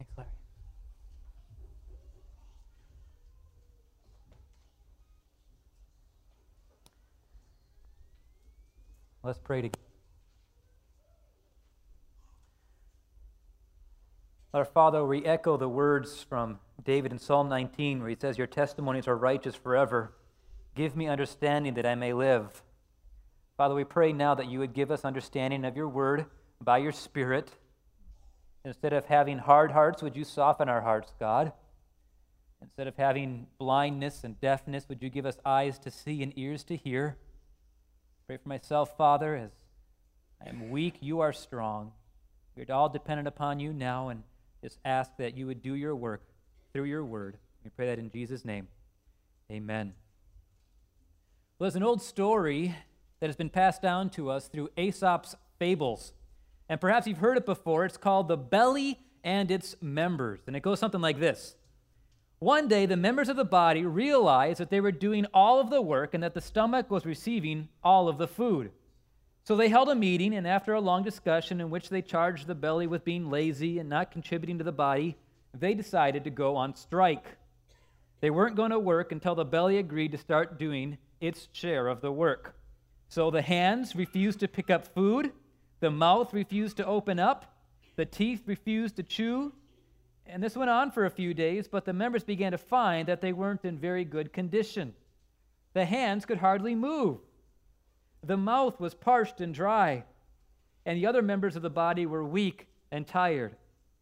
Thanks, Larry. Let's pray together. Our Father, we echo the words from David in Psalm 19, where he says, "Your testimonies are righteous forever. Give me understanding that I may live." Father, we pray now that you would give us understanding of your word by your Spirit. Instead of having hard hearts, would you soften our hearts, God? Instead of having blindness and deafness, would you give us eyes to see and ears to hear? Pray for myself, Father, as I am weak, you are strong. We're all dependent upon you now, and just ask that you would do your work through your word. We pray that in Jesus' name. Amen. Well, there's an old story that has been passed down to us through Aesop's fables. And perhaps you've heard it before. It's called The Belly and Its Members. And it goes something like this. One day, the members of the body realized that they were doing all of the work and that the stomach was receiving all of the food. So they held a meeting, and after a long discussion in which they charged the belly with being lazy and not contributing to the body, they decided to go on strike. They weren't going to work until the belly agreed to start doing its share of the work. So the hands refused to pick up food, the mouth refused to open up, the teeth refused to chew, and this went on for a few days, but the members began to find that they weren't in very good condition. The hands could hardly move. The mouth was parched and dry, and the other members of the body were weak and tired.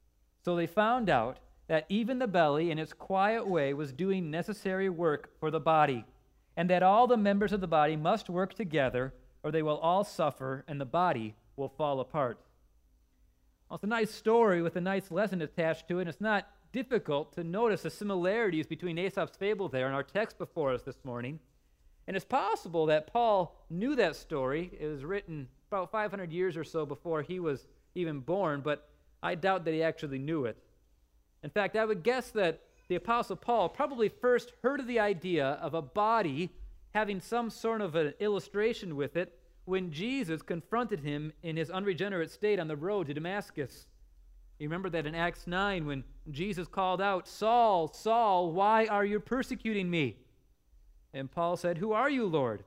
So they found out that even the belly, in its quiet way, was doing necessary work for the body, and that all the members of the body must work together, or they will all suffer, and the body will fall apart. Well, it's a nice story with a nice lesson attached to it, and it's not difficult to notice the similarities between Aesop's fable there and our text before us this morning. And it's possible that Paul knew that story. It was written about 500 years or so before he was even born, but I doubt that he actually knew it. In fact, I would guess that the Apostle Paul probably first heard of the idea of a body having some sort of an illustration with it when Jesus confronted him in his unregenerate state on the road to Damascus. You remember that in Acts 9 when Jesus called out, "Saul, Saul, why are you persecuting me?" And Paul said, "Who are you, Lord?"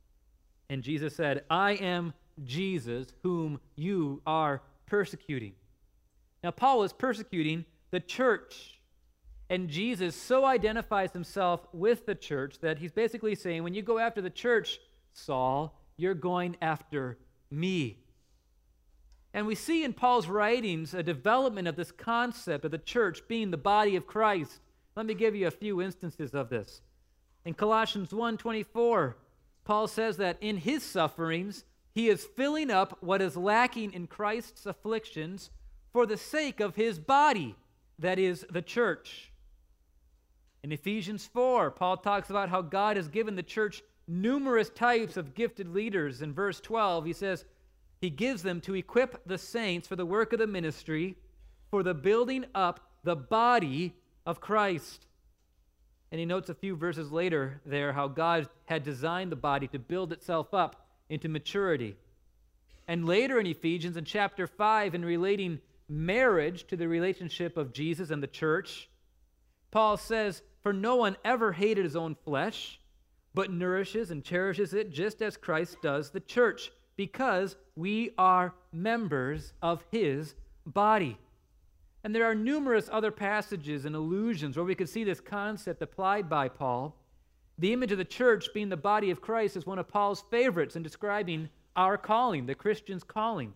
And Jesus said, "I am Jesus whom you are persecuting." Now, Paul was persecuting the church. And Jesus so identifies himself with the church that he's basically saying, when you go after the church, Saul, you're going after me. And we see in Paul's writings a development of this concept of the church being the body of Christ. Let me give you a few instances of this. In Colossians 1:24, Paul says that in his sufferings, he is filling up what is lacking in Christ's afflictions for the sake of his body, that is, the church. In Ephesians 4, Paul talks about how God has given the church numerous types of gifted leaders. In verse 12, he says, he gives them to equip the saints for the work of the ministry, for the building up the body of Christ. And he notes a few verses later there how God had designed the body to build itself up into maturity. And later in Ephesians, in chapter 5, in relating marriage to the relationship of Jesus and the church, Paul says, "For no one ever hated his own flesh, but nourishes and cherishes it just as Christ does the church, because we are members of his body." And there are numerous other passages and allusions where we could see this concept applied by Paul. The image of the church being the body of Christ is one of Paul's favorites in describing our calling, the Christian's calling.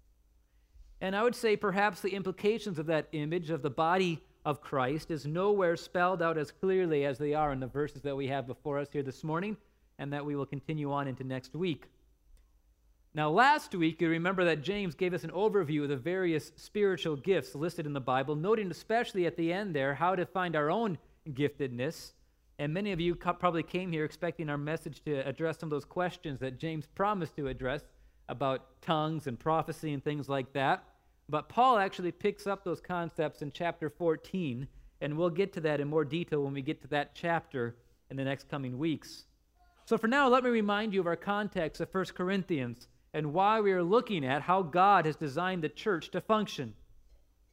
And I would say perhaps the implications of that image of the body of Christ is nowhere spelled out as clearly as they are in the verses that we have before us here this morning and that we will continue on into next week. Now, last week, you remember that James gave us an overview of the various spiritual gifts listed in the Bible, noting especially at the end there how to find our own giftedness. And many of you probably came here expecting our message to address some of those questions that James promised to address about tongues and prophecy and things like that. But Paul actually picks up those concepts in chapter 14, and we'll get to that in more detail when we get to that chapter in the next coming weeks. So for now, let me remind you of our context of 1 Corinthians and why we are looking at how God has designed the church to function.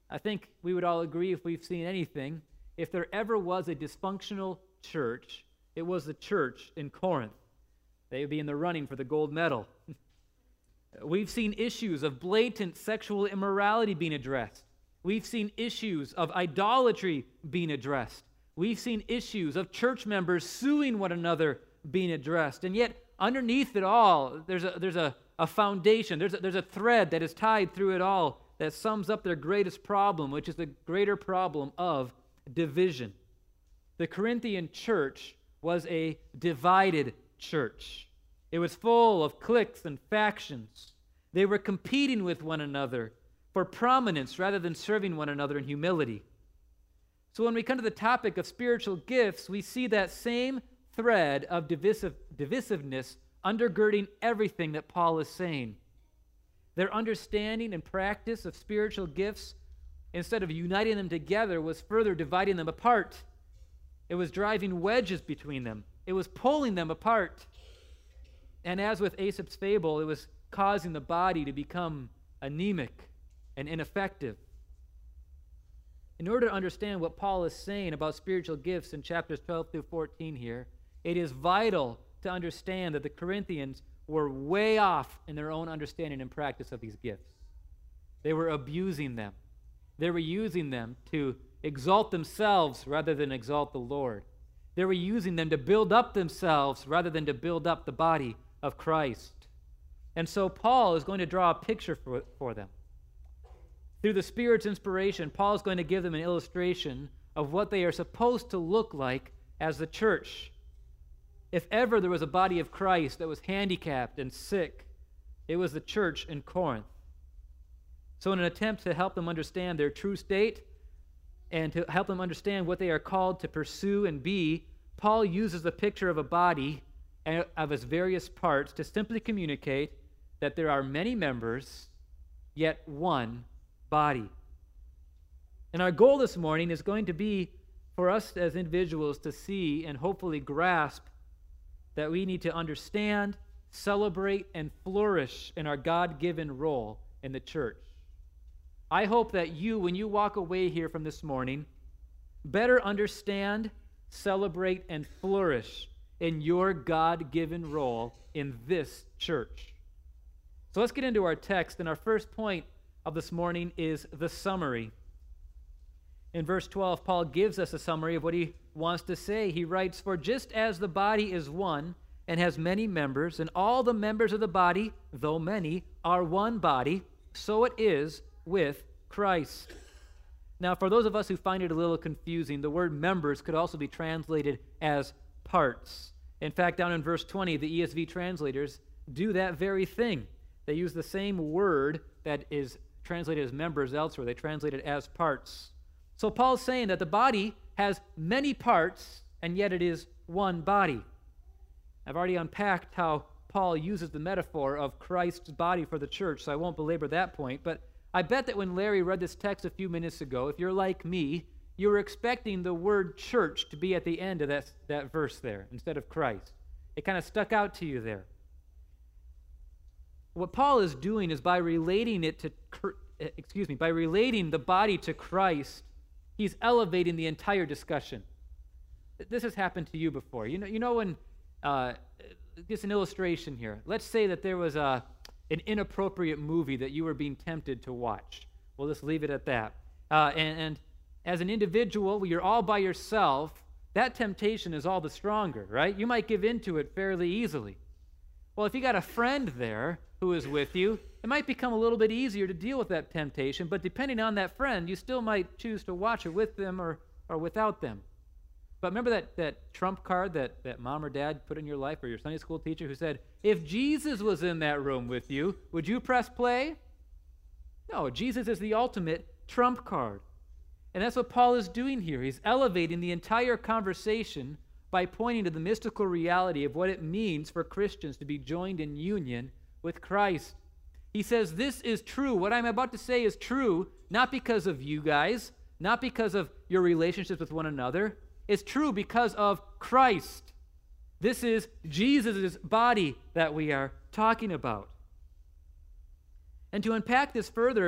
I think we would all agree, if we've seen anything, if there ever was a dysfunctional church, it was the church in Corinth. They would be in the running for the gold medal. We've seen issues of blatant sexual immorality being addressed. We've seen issues of idolatry being addressed. We've seen issues of church members suing one another being addressed. And yet, underneath it all, there's a foundation, there's a thread that is tied through it all that sums up their greatest problem, which is the greater problem of division. The Corinthian church was a divided church. It was full of cliques and factions. They were competing with one another for prominence rather than serving one another in humility. So when we come to the topic of spiritual gifts, we see that same thread of divisiveness undergirding everything that Paul is saying. Their understanding and practice of spiritual gifts, instead of uniting them together, was further dividing them apart. It was driving wedges between them. It was pulling them apart. And as with Aesop's fable, it was causing the body to become anemic and ineffective. In order to understand what Paul is saying about spiritual gifts in chapters 12 through 14 here, it is vital to understand that the Corinthians were way off in their own understanding and practice of these gifts. They were abusing them. They were using them to exalt themselves rather than exalt the Lord. They were using them to build up themselves rather than to build up the body of Christ. And so Paul is going to draw a picture for them. Through the Spirit's inspiration, Paul is going to give them an illustration of what they are supposed to look like as the church. If ever there was a body of Christ that was handicapped and sick, it was the church in Corinth. So in an attempt to help them understand their true state and to help them understand what they are called to pursue and be, Paul uses the picture of a body and of its various parts to simply communicate that there are many members, yet one body. And our goal this morning is going to be for us as individuals to see and hopefully grasp that we need to understand, celebrate, and flourish in our God-given role in the church. I hope that you, when you walk away here from this morning, better understand, celebrate, and flourish in your God-given role in this church. So let's get into our text, and our first point of this morning is the summary. In verse 12, Paul gives us a summary of what he wants to say. He writes, "For just as the body is one and has many members, and all the members of the body, though many, are one body, so it is with Christ." Now, for those of us who find it a little confusing, the word members could also be translated as parts. In fact, down in verse 20, the ESV translators do that very thing. They use the same word that is translated as members elsewhere. They translate it as parts. So Paul's saying that the body has many parts, and yet it is one body. I've already unpacked how Paul uses the metaphor of Christ's body for the church, so I won't belabor that point. But I bet that when Larry read this text a few minutes ago, if you're like me, you were expecting the word church to be at the end of that verse there instead of Christ. It kind of stuck out to you there. What Paul is doing is by relating by relating the body to Christ, he's elevating the entire discussion. This has happened to you before. You know when, just an illustration here. Let's say that there was an inappropriate movie that you were being tempted to watch. We'll just leave it at that. And as an individual, when you're all by yourself, that temptation is all the stronger, right? You might give in to it fairly easily. Well, if you got a friend there who is with you, it might become a little bit easier to deal with that temptation, but depending on that friend, you still might choose to watch it with them or without them. But remember that trump card that mom or dad put in your life, or your Sunday school teacher who said, if Jesus was in that room with you, would you press play? No, Jesus is the ultimate trump card. And that's what Paul is doing here. He's elevating the entire conversation by pointing to the mystical reality of what it means for Christians to be joined in union with Christ. He says, this is true. What I'm about to say is true, not because of you guys, not because of your relationships with one another. It's true because of Christ. This is Jesus' body that we are talking about. And to unpack this further,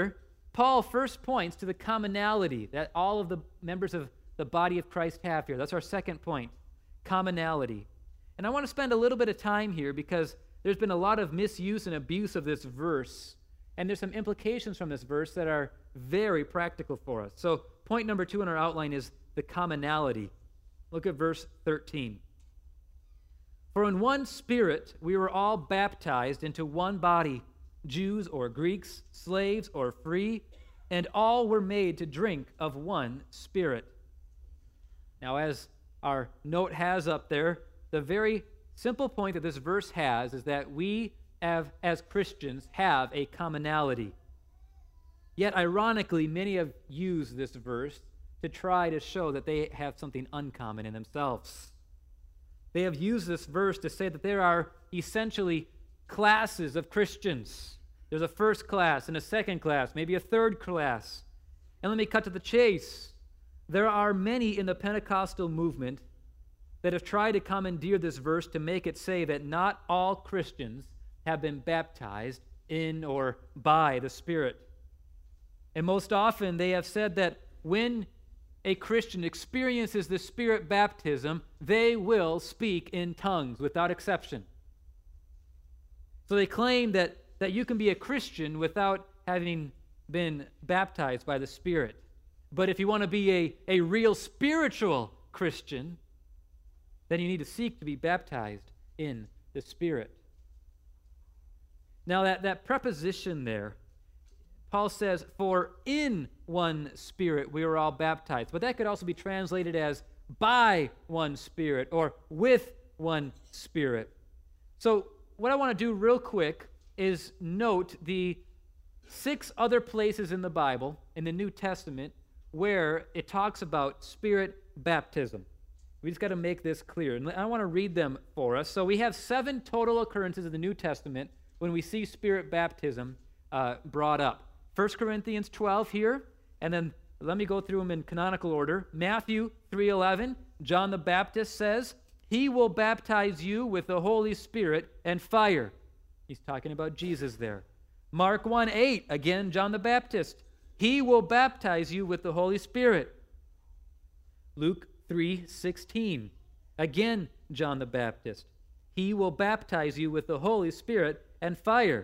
Paul first points to the commonality that all of the members of the body of Christ have here. That's our second point, commonality. And I want to spend a little bit of time here because there's been a lot of misuse and abuse of this verse, and there's some implications from this verse that are very practical for us. So point number 2 in our outline is the commonality. Look at verse 13. For in one Spirit we were all baptized into one body, Jews or Greeks, slaves or free, and all were made to drink of one Spirit. Now, as our note has up there, the very simple point that this verse has is that we have, as Christians, have a commonality. Yet, ironically, many have used this verse to try to show that they have something uncommon in themselves. They have used this verse to say that there are essentially classes of Christians. There's a first class and a second class, maybe a third class. And let me cut to the chase. There are many in the Pentecostal movement that have tried to commandeer this verse to make it say that not all Christians have been baptized in or by the Spirit. And most often they have said that when a Christian experiences the Spirit baptism, they will speak in tongues without exception. So they claim that you can be a Christian without having been baptized by the Spirit. But if you want to be a real spiritual Christian, then you need to seek to be baptized in the Spirit. Now that preposition there, Paul says, for in one Spirit we were all baptized. But that could also be translated as by one Spirit or with one Spirit. So what I want to do real quick is note the 6 other places in the Bible, in the New Testament, where it talks about Spirit baptism. We just got to make this clear. And I want to read them for us. So we have 7 total occurrences in the New Testament when we see Spirit baptism brought up. 1 Corinthians 12 here, and then let me go through them in canonical order. Matthew 3:11, John the Baptist says, "He will baptize you with the Holy Spirit and fire." He's talking about Jesus there. Mark 1:8, again, John the Baptist. "He will baptize you with the Holy Spirit." Luke 3:16, again, John the Baptist. "He will baptize you with the Holy Spirit and fire."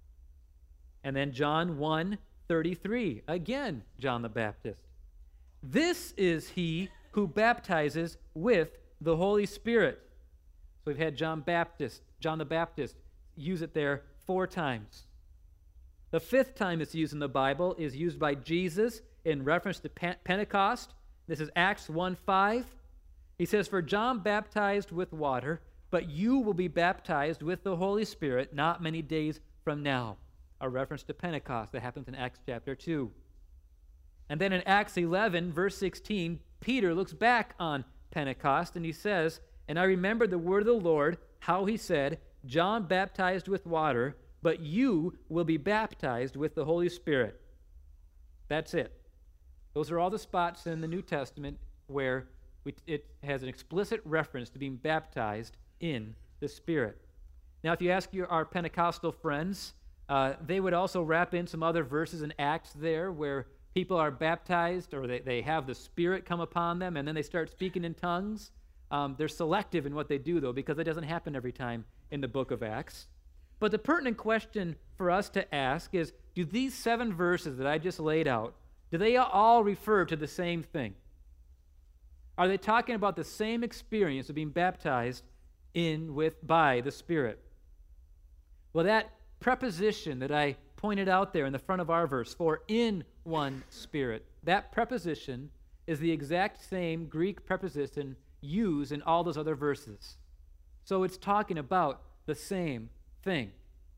And then John 1:33, again, John the Baptist. "This is he who baptizes with the Holy Spirit." So we've had John the Baptist, use it there 4 times. The 5th time it's used in the Bible is used by Jesus in reference to Pentecost. This is Acts 1:5. He says, "For John baptized with water, but you will be baptized with the Holy Spirit not many days from now." A reference to Pentecost that happens in Acts chapter 2. And then in Acts 11, verse 16, Peter looks back on Pentecost and he says, "And I remembered the word of the Lord, how he said, John baptized with water, but you will be baptized with the Holy Spirit." That's it. Those are all the spots in the New Testament where it has an explicit reference to being baptized in the Spirit. Now, if you ask our Pentecostal friends, they would also wrap in some other verses in Acts there where people are baptized or they have the Spirit come upon them and then they start speaking in tongues. They're selective in what they do, though, because it doesn't happen every time in the book of Acts. But the pertinent question for us to ask is, do these 7 verses that I just laid out, do they all refer to the same thing? Are they talking about the same experience of being baptized by the Spirit? Well, that preposition that I pointed out there in the front of our verse, for in one Spirit, that preposition is the exact same Greek preposition used in all those other verses. So it's talking about the same thing.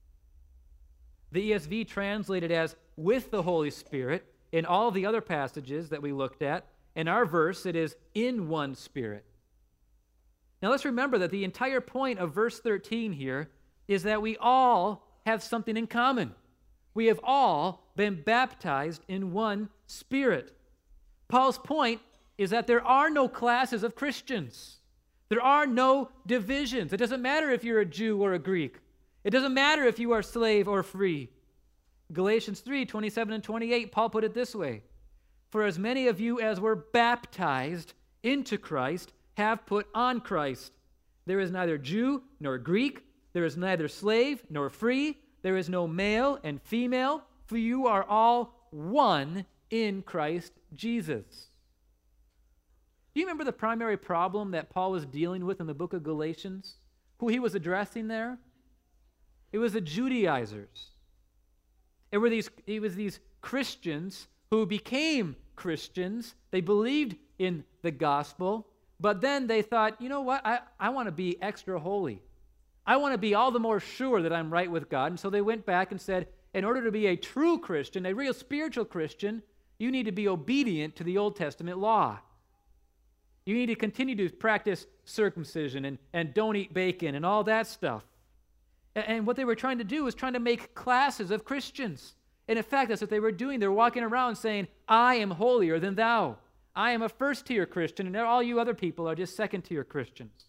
The ESV translated as with the Holy Spirit in all the other passages that we looked at. In our verse, it is in one Spirit. Now let's remember that the entire point of verse 13 here is that we all have something in common. We have all been baptized in one Spirit. Paul's point is that there are no classes of Christians. There are no divisions. It doesn't matter if you're a Jew or a Greek. It doesn't matter if you are slave or free. Galatians 3, 27 and 28, Paul put it this way: "For as many of you as were baptized into Christ have put on Christ. There is neither Jew nor Greek, there is neither slave nor free, there is no male and female, for you are all one in Christ Jesus." Do you remember the primary problem that Paul was dealing with in the book of Galatians? Who he was addressing there? It was the Judaizers. It was these Christians who became Christians. They believed in the gospel, but then they thought, you know what, I want to be extra holy. I want to be all the more sure that I'm right with God. And so they went back and said, in order to be a true Christian, a real spiritual Christian, you need to be obedient to the Old Testament law. You need to continue to practice circumcision and don't eat bacon and all that stuff. And what they were trying to do was trying to make classes of Christians. And in fact, that's what they were doing. They were walking around saying, I am holier than thou. I am a first-tier Christian, and all you other people are just second-tier Christians.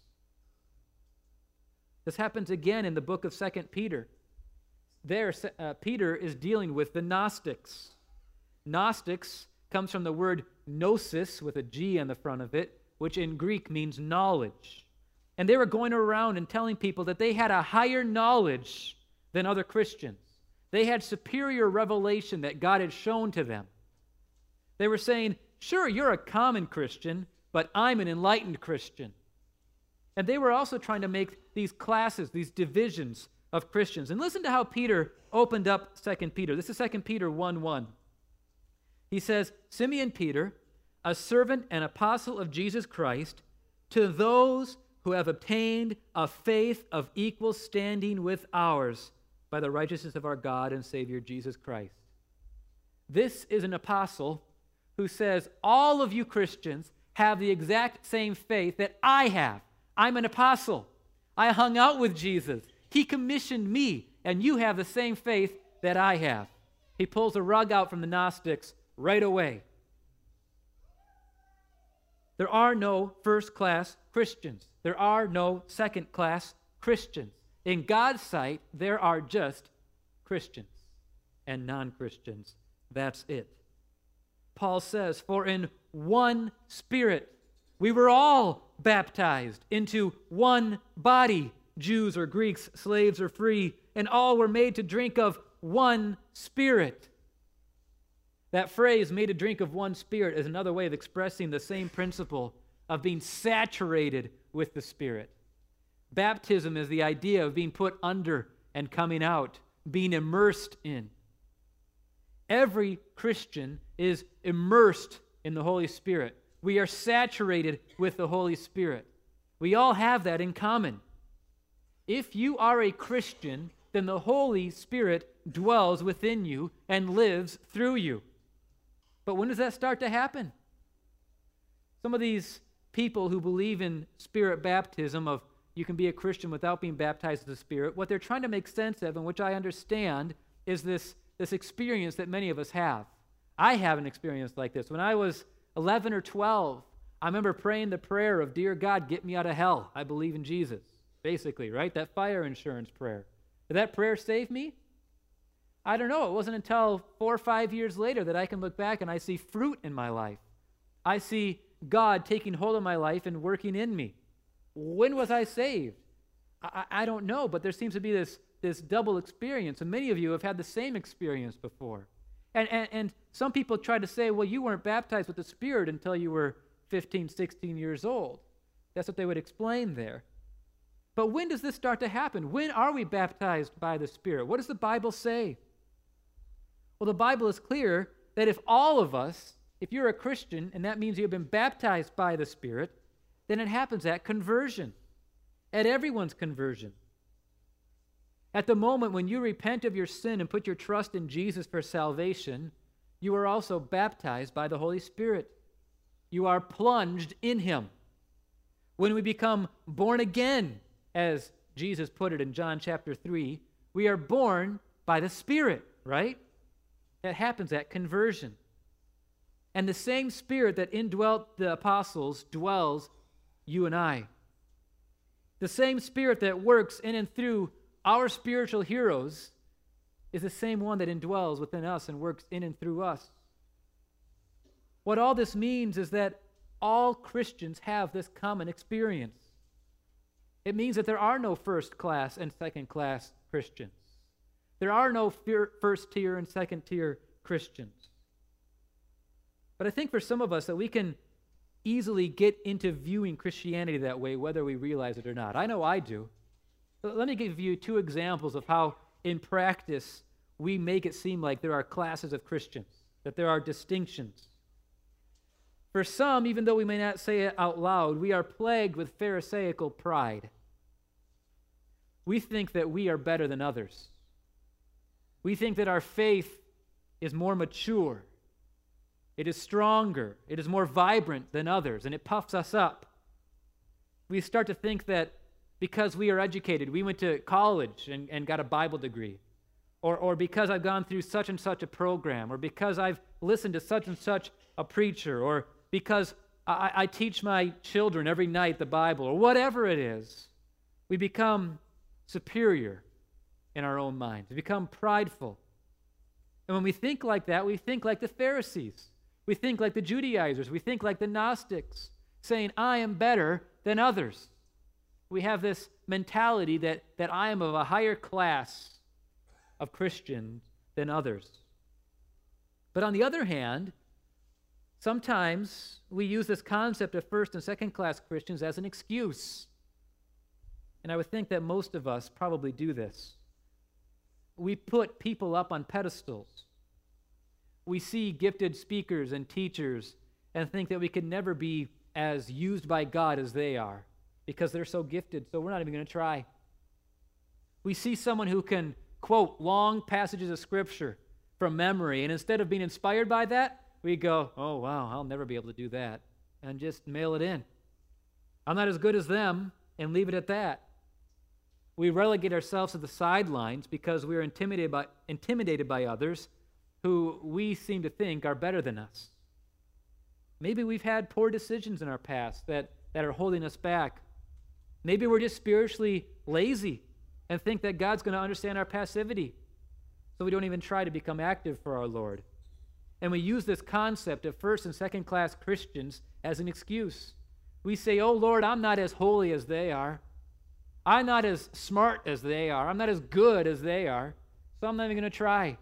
This happens again in the book of 2 Peter. There, Peter is dealing with the Gnostics. Gnostics comes from the word gnosis, with a G on the front of it, which in Greek means knowledge. And they were going around and telling people that they had a higher knowledge than other Christians. They had superior revelation that God had shown to them. They were saying, sure, you're a common Christian, but I'm an enlightened Christian. And they were also trying to make these classes, these divisions of Christians. And listen to how Peter opened up 2 Peter. This is 2 Peter 1:1. He says, Simeon Peter, a servant and apostle of Jesus Christ, to those who have obtained a faith of equal standing with ours by the righteousness of our God and Savior Jesus Christ. This is an apostle who says, all of you Christians have the exact same faith that I have. I'm an apostle. I hung out with Jesus. He commissioned me, and you have the same faith that I have. He pulls a rug out from the Gnostics right away. There are no first-class Christians. There are no second-class Christians. In God's sight, there are just Christians and non-Christians. That's it. Paul says, for in one Spirit we were all baptized into one body, Jews or Greeks, slaves or free, and all were made to drink of one Spirit. That phrase, made to drink of one Spirit, is another way of expressing the same principle of being saturated with the Spirit. Baptism is the idea of being put under and coming out, being immersed in. Every Christian is immersed in the Holy Spirit. We are saturated with the Holy Spirit. We all have that in common. If you are a Christian, then the Holy Spirit dwells within you and lives through you. But when does that start to happen? Some of these people who believe in Spirit baptism, of you can be a Christian without being baptized in the Spirit, what they're trying to make sense of, and which I understand, is this experience that many of us have. I have an experience like this. When I was 11 or 12, I remember praying the prayer of, dear God, get me out of hell. I believe in Jesus, basically, right? That fire insurance prayer. Did that prayer save me? I don't know. It wasn't until 4 or 5 years later that I can look back and I see fruit in my life. I see God taking hold of my life and working in me. When was I saved? I don't know, but there seems to be this double experience, and many of you have had the same experience before. And some people try to say, well, you weren't baptized with the Spirit until you were 15, 16 years old. That's what they would explain there. But when does this start to happen? When are we baptized by the Spirit? What does the Bible say? Well, the Bible is clear that if all of us, if you're a Christian, and that means you've been baptized by the Spirit, then it happens at conversion, at everyone's conversion. At the moment when you repent of your sin and put your trust in Jesus for salvation, you are also baptized by the Holy Spirit. You are plunged in Him. When we become born again, as Jesus put it in John chapter 3, we are born by the Spirit, right? That happens at conversion. And the same Spirit that indwelt the apostles dwells you and I. The same Spirit that works in and through our spiritual heroes is the same one that indwells within us and works in and through us. What all this means is that all Christians have this common experience. It means that there are no first-class and second-class Christians. There are no first-tier and second-tier Christians. But I think for some of us that we can easily get into viewing Christianity that way, whether we realize it or not. I know I do. But let me give you two examples of how, in practice, we make it seem like there are classes of Christians, that there are distinctions. For some, even though we may not say it out loud, we are plagued with Pharisaical pride. We think that we are better than others. We think that our faith is more mature. It is stronger. It is more vibrant than others, and it puffs us up. We start to think that because we are educated, we went to college and got a Bible degree, or because I've gone through such and such a program, or because I've listened to such and such a preacher, or because I teach my children every night the Bible, or whatever it is, we become superior in our own minds. We become prideful. And when we think like that, we think like the Pharisees. We think like the Judaizers. We think like the Gnostics, saying, I am better than others. We have this mentality that I am of a higher class of Christians than others. But on the other hand, sometimes we use this concept of first and second class Christians as an excuse. And I would think that most of us probably do this. We put people up on pedestals. We see gifted speakers and teachers and think that we could never be as used by God as they are because they're so gifted, so we're not even going to try. We see someone who can quote long passages of Scripture from memory, and instead of being inspired by that, we go, oh, wow, I'll never be able to do that, and just mail it in. I'm not as good as them, and leave it at that. We relegate ourselves to the sidelines because we are intimidated by others who we seem to think are better than us. Maybe we've had poor decisions in our past that are holding us back. Maybe we're just spiritually lazy and think that God's going to understand our passivity, so we don't even try to become active for our Lord. And we use this concept of first and second class Christians as an excuse. We say, oh Lord, I'm not as holy as they are. I'm not as smart as they are. I'm not as good as they are, so I'm not even going to try.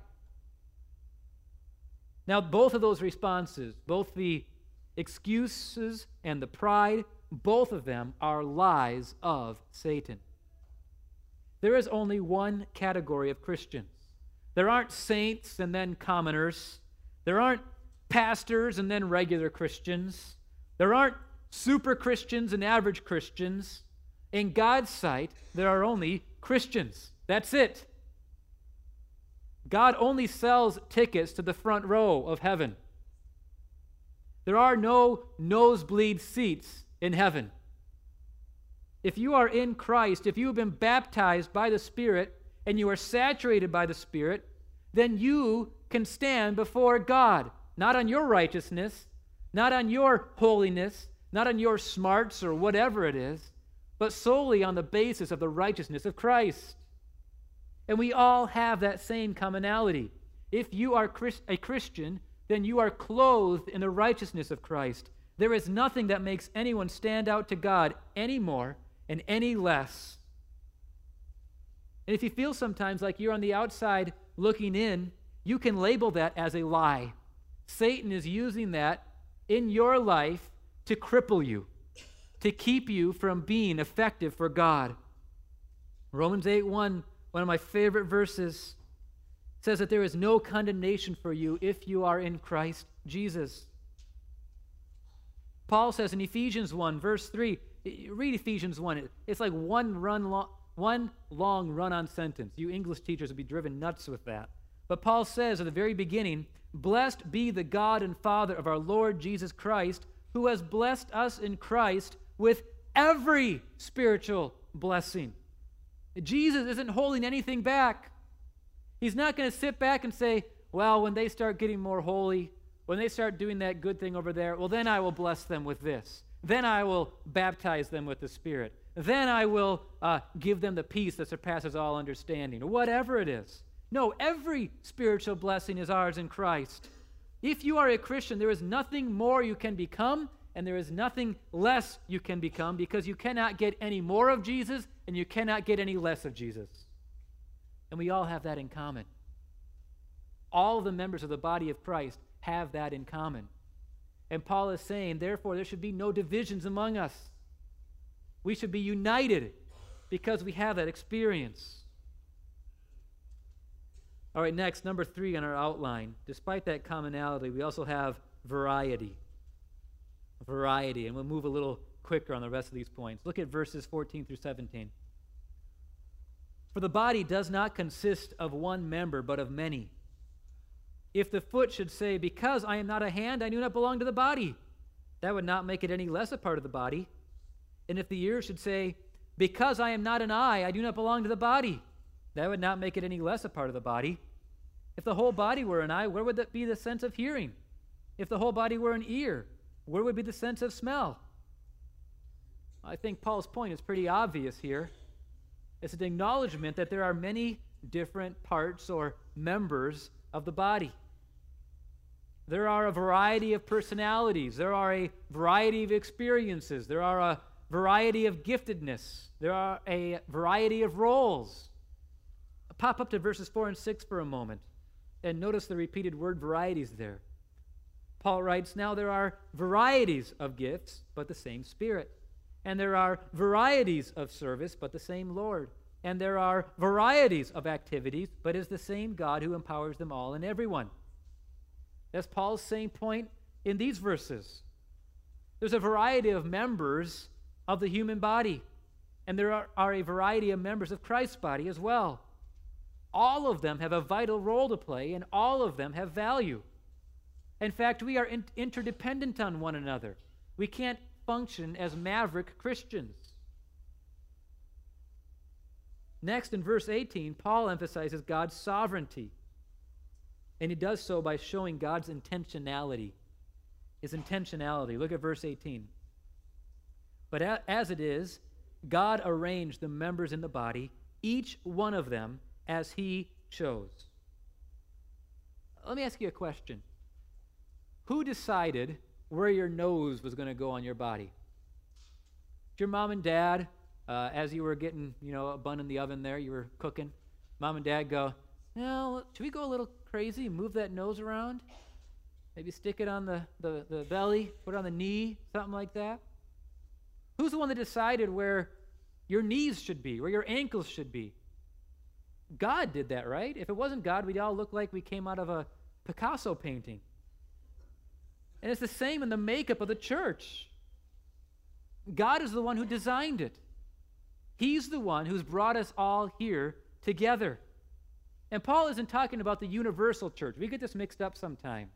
Now, both of those responses, both the excuses and the pride, both of them are lies of Satan. There is only one category of Christians. There aren't saints and then commoners. There aren't pastors and then regular Christians. There aren't super Christians and average Christians. In God's sight, there are only Christians. That's it. God only sells tickets to the front row of heaven. There are no nosebleed seats in heaven. If you are in Christ, if you have been baptized by the Spirit and you are saturated by the Spirit, then you can stand before God, not on your righteousness, not on your holiness, not on your smarts or whatever it is, but solely on the basis of the righteousness of Christ. And we all have that same commonality. If you are a Christian, then you are clothed in the righteousness of Christ. There is nothing that makes anyone stand out to God any more and any less. And if you feel sometimes like you're on the outside looking in, you can label that as a lie. Satan is using that in your life to cripple you, to keep you from being effective for God. Romans 8:1, one of my favorite verses, says that there is no condemnation for you if you are in Christ Jesus. Paul says in Ephesians 1, verse 3, read Ephesians 1. It's like one long run-on sentence. You English teachers would be driven nuts with that. But Paul says at the very beginning, blessed be the God and Father of our Lord Jesus Christ, who has blessed us in Christ with every spiritual blessing. Jesus isn't holding anything back. He's not going to sit back and say, well, when they start getting more holy, when they start doing that good thing over there, well, then I will bless them with this. Then I will baptize them with the Spirit. Then I will give them the peace that surpasses all understanding, or whatever it is. No, every spiritual blessing is ours in Christ. If you are a Christian, there is nothing more you can become, and there is nothing less you can become, because you cannot get any more of Jesus, and you cannot get any less of Jesus. And we all have that in common. All the members of the body of Christ have that in common. And Paul is saying, therefore, there should be no divisions among us. We should be united because we have that experience. All right, next, number 3 on our outline. Despite that commonality, we also have variety. Variety, and we'll move a little quicker on the rest of these points. Look at verses 14 through 17. For the body does not consist of one member, but of many. If the foot should say, because I am not a hand, I do not belong to the body, that would not make it any less a part of the body. And if the ear should say, because I am not an eye, I do not belong to the body, that would not make it any less a part of the body. If the whole body were an eye, where would that be the sense of hearing? If the whole body were an ear, where would be the sense of smell? I think Paul's point is pretty obvious here. It's an acknowledgement that there are many different parts or members of the body. There are a variety of personalities. There are a variety of experiences. There are a variety of giftedness. There are a variety of roles. Pop up to verses 4 and 6 for a moment and notice the repeated word varieties there. Paul writes, now there are varieties of gifts, but the same Spirit. And there are varieties of service, but the same Lord. And there are varieties of activities, but it is the same God who empowers them all and everyone. That's Paul's same point in these verses. There's a variety of members of the human body, and there are a variety of members of Christ's body as well. All of them have a vital role to play, and all of them have value. In fact, we are interdependent on one another. We can't function as maverick Christians. Next, in verse 18, Paul emphasizes God's sovereignty. And he does so by showing God's intentionality. His intentionality. Look at verse 18. But as it is, God arranged the members in the body, each one of them as he chose. Let me ask you a question. Who decided where your nose was going to go on your body? Did your mom and dad, as you were getting, a bun in the oven there, you were cooking, mom and dad go, should we go a little crazy, move that nose around? Maybe stick it on the belly, put it on the knee, something like that? Who's the one that decided where your knees should be, where your ankles should be? God did that, right? If it wasn't God, we'd all look like we came out of a Picasso painting. And it's the same in the makeup of the church. God is the one who designed it. He's the one who's brought us all here together. And Paul isn't talking about the universal church. We get this mixed up sometimes.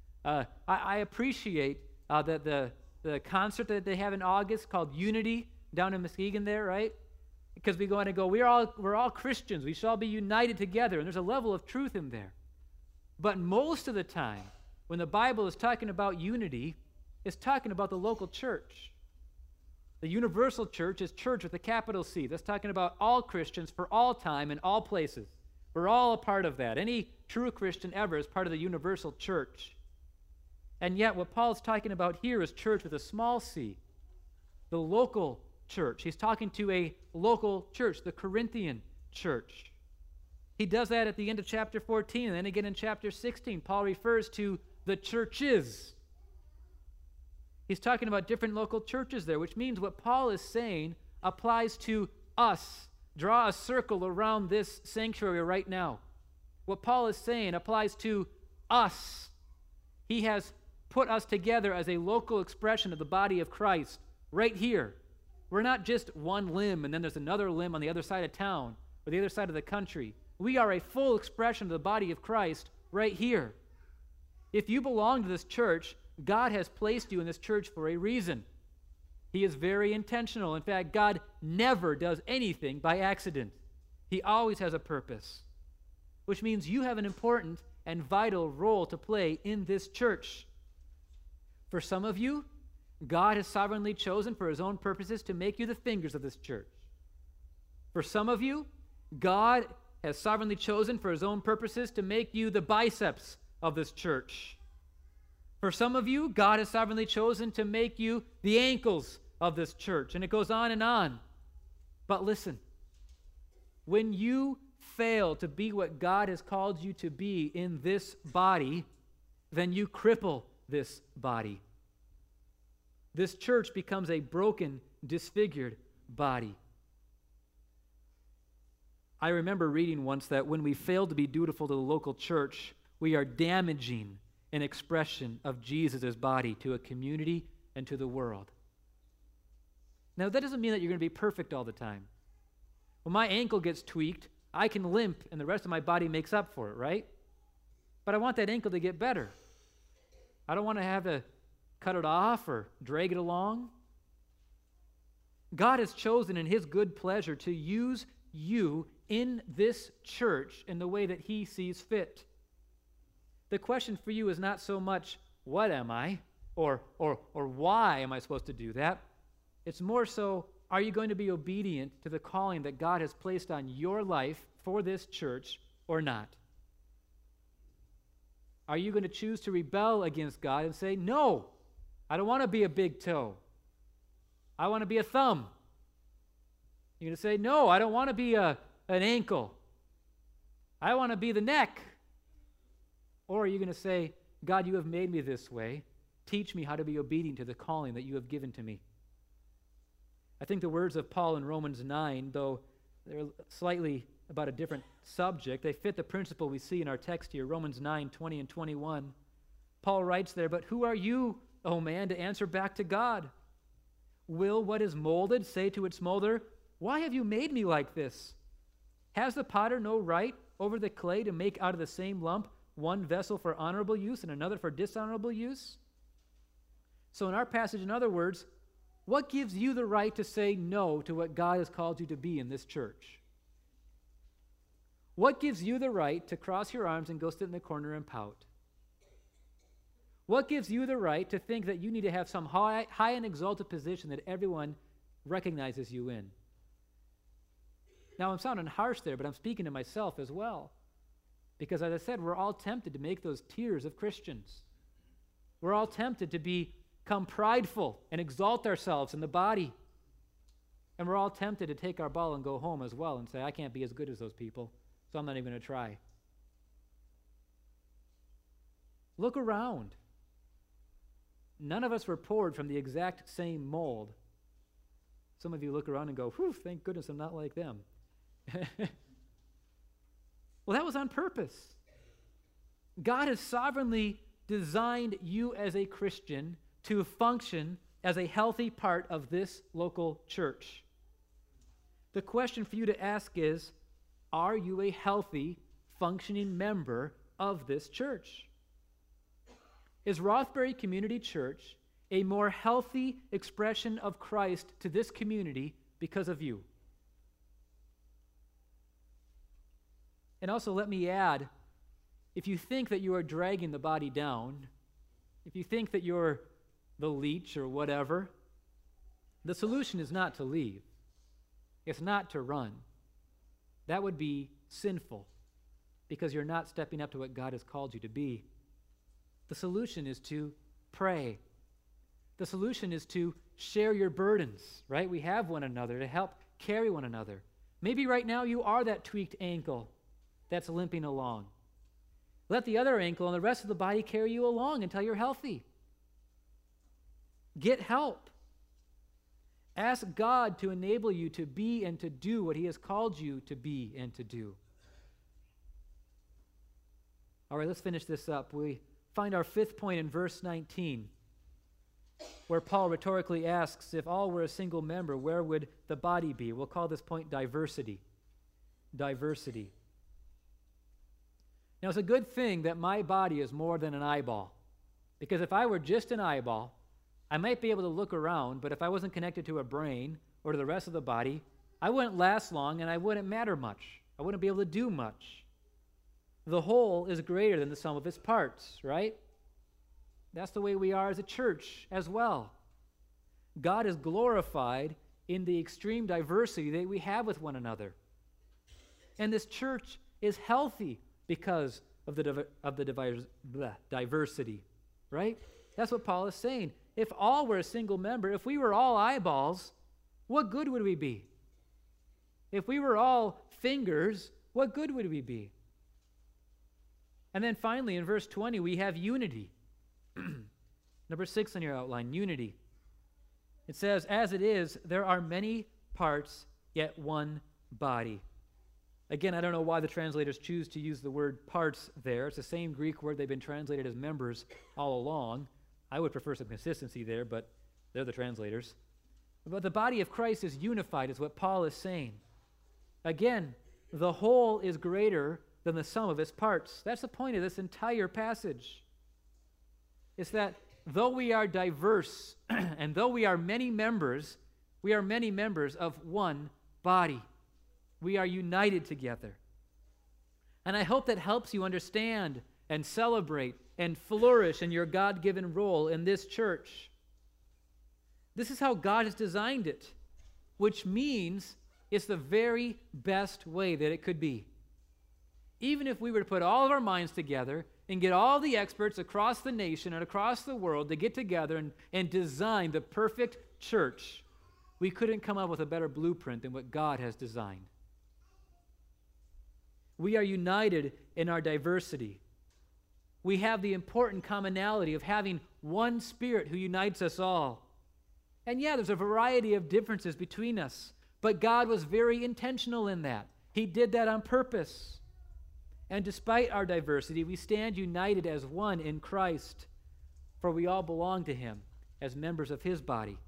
I appreciate that the concert that they have in August called Unity down in Muskegon there, right? Because we go in and go, we're all Christians. We should all be united together. And there's a level of truth in there. But most of the time, when the Bible is talking about unity, it's talking about the local church. The universal church is church with a capital C. That's talking about all Christians for all time and all places. We're all a part of that. Any true Christian ever is part of the universal church. And yet what Paul's talking about here is church with a small c, the local church. He's talking to a local church, the Corinthian church. He does that at the end of chapter 14, and then again in chapter 16, Paul refers to the churches. He's talking about different local churches there, which means what Paul is saying applies to us. Draw a circle around this sanctuary right now. What Paul is saying applies to us. He has put us together as a local expression of the body of Christ right here. We're not just one limb and then there's another limb on the other side of town or the other side of the country. We are a full expression of the body of Christ right here. If you belong to this church, God has placed you in this church for a reason. He is very intentional. In fact, God never does anything by accident. He always has a purpose, which means you have an important and vital role to play in this church. For some of you, God has sovereignly chosen for his own purposes to make you the fingers of this church. For some of you, God has sovereignly chosen for his own purposes to make you the biceps of this church. For some of you, God has sovereignly chosen to make you the ankles of this church. And it goes on and on. But listen, when you fail to be what God has called you to be in this body, then you cripple this body. This church becomes a broken, disfigured body. I remember reading once that when we fail to be dutiful to the local church, we are damaging an expression of Jesus' body to a community and to the world. Now, that doesn't mean that you're going to be perfect all the time. When my ankle gets tweaked, I can limp and the rest of my body makes up for it, right? But I want that ankle to get better. I don't want to have to cut it off or drag it along. God has chosen in his good pleasure to use you in this church in the way that he sees fit. The question for you is not so much, what am I? Or why am I supposed to do that? It's more so, are you going to be obedient to the calling that God has placed on your life for this church or not? Are you going to choose to rebel against God and say, no, I don't want to be a big toe. I want to be a thumb. You're going to say, no, I don't want to be an ankle. I want to be the neck. Or are you going to say, God, you have made me this way. Teach me how to be obedient to the calling that you have given to me. I think the words of Paul in Romans 9, though they're slightly about a different subject, they fit the principle we see in our text here, Romans 9, 20 and 21. Paul writes there, but who are you, O man, to answer back to God? Will what is molded say to its molder, why have you made me like this? Has the potter no right over the clay to make out of the same lump one vessel for honorable use and another for dishonorable use? So in our passage, in other words, what gives you the right to say no to what God has called you to be in this church? What gives you the right to cross your arms and go sit in the corner and pout? What gives you the right to think that you need to have some high and exalted position that everyone recognizes you in? Now, I'm sounding harsh there, but I'm speaking to myself as well. Because as I said, we're all tempted to make those tiers of Christians. We're all tempted to become prideful and exalt ourselves in the body. And we're all tempted to take our ball and go home as well and say, I can't be as good as those people, so I'm not even going to try. Look around. None of us were poured from the exact same mold. Some of you look around and go, whew, thank goodness I'm not like them. Well, that was on purpose. God has sovereignly designed you as a Christian to function as a healthy part of this local church. The question for you to ask is, are you a healthy, functioning member of this church? Is Rothbury Community Church a more healthy expression of Christ to this community because of you? And also let me add, if you think that you are dragging the body down, if you think that you're the leech or whatever, the solution is not to leave. It's not to run. That would be sinful because you're not stepping up to what God has called you to be. The solution is to pray. The solution is to share your burdens, right? We have one another to help carry one another. Maybe right now you are that tweaked ankle that's limping along. Let the other ankle and the rest of the body carry you along until you're healthy. Get help. Ask God to enable you to be and to do what he has called you to be and to do. All right, let's finish this up. We find our fifth point in verse 19, where Paul rhetorically asks, if all were a single member, where would the body be? We'll call this point diversity. Diversity. Now, it's a good thing that my body is more than an eyeball, because if I were just an eyeball, I might be able to look around, but if I wasn't connected to a brain or to the rest of the body, I wouldn't last long and I wouldn't matter much. I wouldn't be able to do much. The whole is greater than the sum of its parts, right? That's the way we are as a church as well. God is glorified in the extreme diversity that we have with one another. And this church is healthy because of the diversity, right? That's what Paul is saying. If all were a single member, if we were all eyeballs, what good would we be? If we were all fingers, what good would we be? And then finally, in verse 20, we have unity. Number 6 on your outline, unity. It says, as it is, there are many parts, yet one body. Again, I don't know why the translators choose to use the word parts there. It's the same Greek word they've been translated as members all along. I would prefer some consistency there, but they're the translators. But the body of Christ is unified, is what Paul is saying. Again, the whole is greater than the sum of its parts. That's the point of this entire passage. It's that though we are diverse and though we are many members of one body. We are united together. And I hope that helps you understand and celebrate and flourish in your God-given role in this church. This is how God has designed it, which means it's the very best way that it could be. Even if we were to put all of our minds together and get all the experts across the nation and across the world to get together and design the perfect church, we couldn't come up with a better blueprint than what God has designed. We are united in our diversity. We have the important commonality of having one Spirit who unites us all. And yeah, there's a variety of differences between us, but God was very intentional in that. He did that on purpose. And despite our diversity, we stand united as one in Christ, for we all belong to Him as members of His body.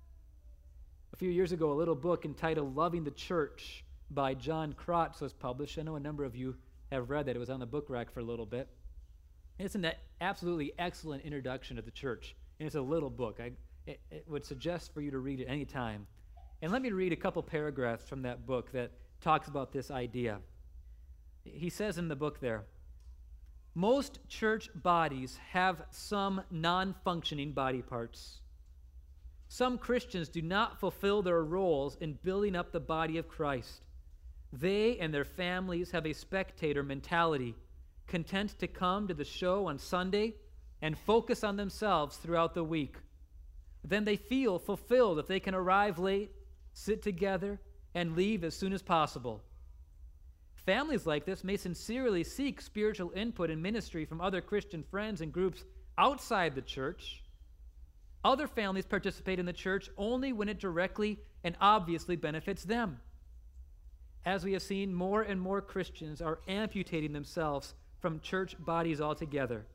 A few years ago, a little book entitled Loving the Church by John Krotz was published. I know a number of you have read that. It was on the book rack for a little bit. And it's an absolutely excellent introduction to the church. And it's a little book. It would suggest for you to read it any time. And let me read a couple paragraphs from that book that talks about this idea. He says in the book there, most church bodies have some non-functioning body parts. Some Christians do not fulfill their roles in building up the body of Christ. They and their families have a spectator mentality, content to come to the show on Sunday and focus on themselves throughout the week. Then they feel fulfilled if they can arrive late, sit together, and leave as soon as possible. Families like this may sincerely seek spiritual input and ministry from other Christian friends and groups outside the church. Other families participate in the church only when it directly and obviously benefits them. As we have seen, more and more Christians are amputating themselves from church bodies altogether.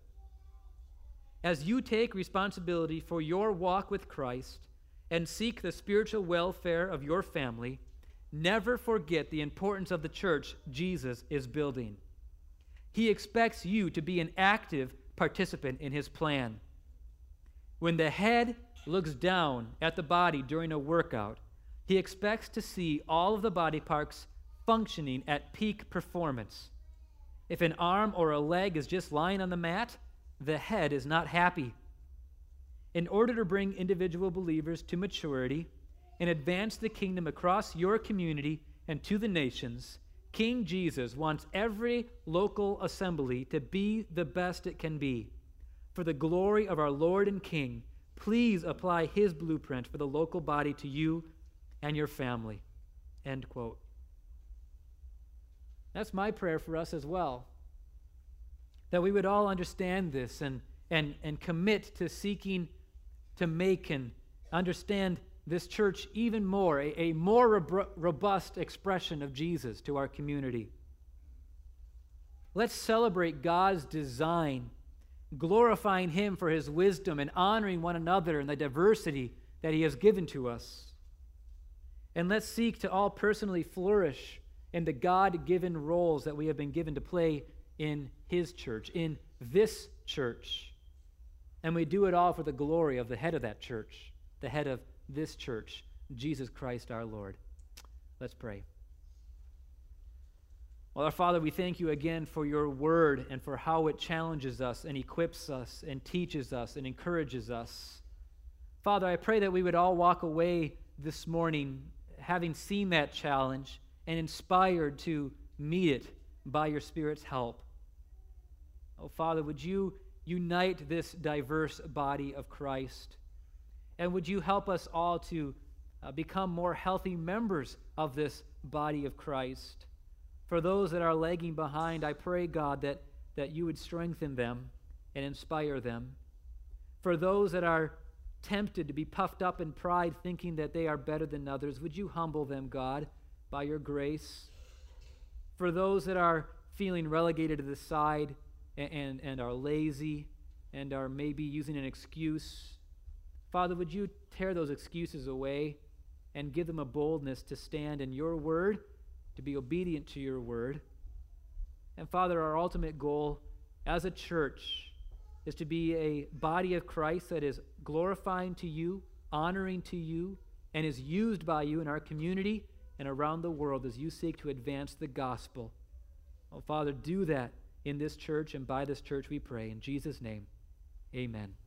As you take responsibility for your walk with Christ and seek the spiritual welfare of your family, never forget the importance of the church Jesus is building. He expects you to be an active participant in His plan. When the head looks down at the body during a workout, he expects to see all of the body parts functioning at peak performance. If an arm or a leg is just lying on the mat, the head is not happy. In order to bring individual believers to maturity and advance the kingdom across your community and to the nations, King Jesus wants every local assembly to be the best it can be. For the glory of our Lord and King, please apply His blueprint for the local body to you and your family. End quote. That's my prayer for us as well, that we would all understand this and commit to seeking to make and understand this church even more, a more robust expression of Jesus to our community. Let's celebrate God's design, glorifying Him for His wisdom and honoring one another in the diversity that He has given to us. And let's seek to all personally flourish in the God-given roles that we have been given to play in His church, in this church. And we do it all for the glory of the head of that church, the head of this church, Jesus Christ our Lord. Let's pray. Well, our Father, we thank you again for your word and for how it challenges us and equips us and teaches us and encourages us. Father, I pray that we would all walk away this morning having seen that challenge and inspired to meet it by your Spirit's help. Oh, Father, would you unite this diverse body of Christ? And would you help us all to become more healthy members of this body of Christ? For those that are lagging behind, I pray, God, that you would strengthen them and inspire them. For those that are tempted to be puffed up in pride, thinking that they are better than others, would you humble them, God, by your grace? For those that are feeling relegated to the side and are lazy and are maybe using an excuse, Father, would you tear those excuses away and give them a boldness to stand in your word, to be obedient to your word. And Father, our ultimate goal as a church is to be a body of Christ that is glorifying to you, honoring to you, and is used by you in our community and around the world as you seek to advance the gospel. Oh, Father, do that in this church and by this church, we pray. In Jesus' name, amen.